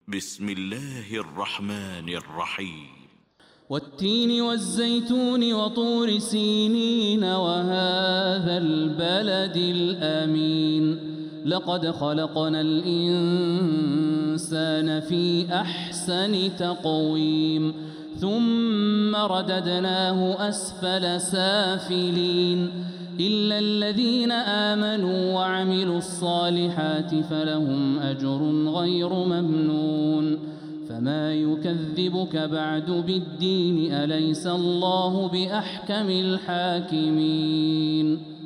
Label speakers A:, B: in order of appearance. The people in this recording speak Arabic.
A: بسم الله الرحمن الرحيم
B: والتين والزيتون وطور سينين وهذا البلد الأمين لقد خلقنا الإنسان في أحسن تقويم ثم رددناه أسفل سافلين إلا الذين آمنوا وعملوا الصالحات فلهم أجر غير ممنون فما يكذبك بعد بالدين أليس الله بأحكم الحاكمين